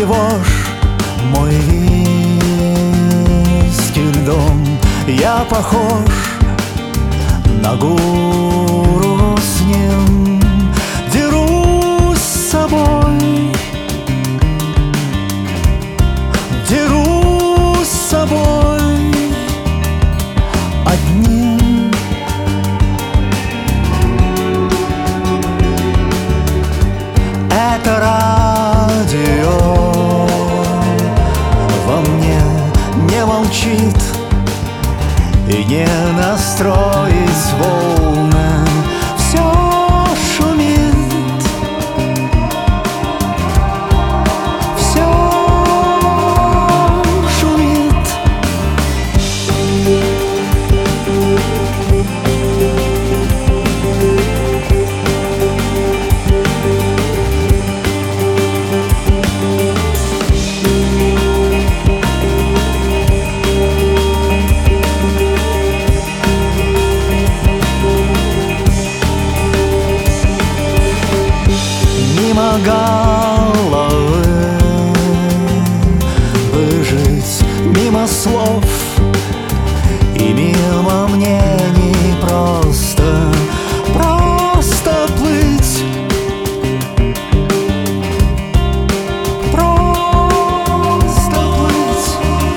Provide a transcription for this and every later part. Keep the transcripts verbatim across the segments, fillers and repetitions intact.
тревожь мой виски льдом. Я похож на гуру с ним, дерусь с собой, дерусь с собой одним. Это радио во мне не молчит и не настроить волны. Все шумит, все шумит. Мимо головы выжить, мимо слов и мимо мнений, просто, просто плыть, просто плыть.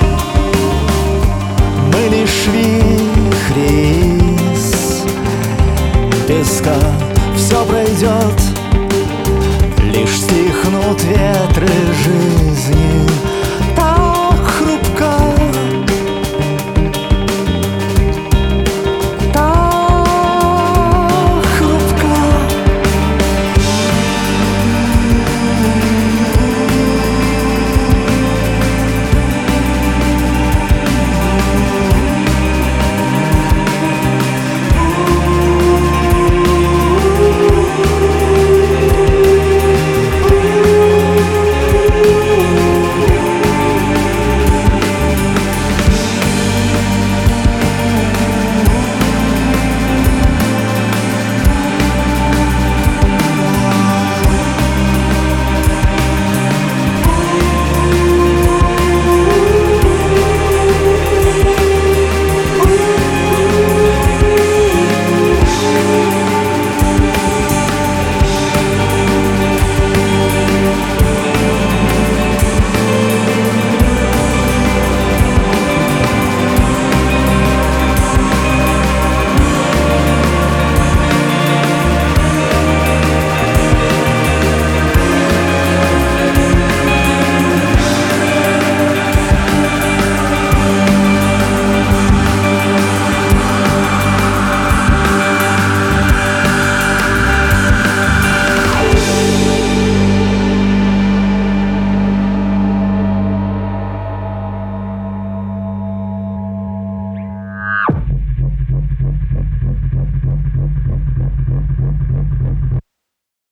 Мы лишь вихри из песка, все пройдет, лишь стихнут ветры жизни.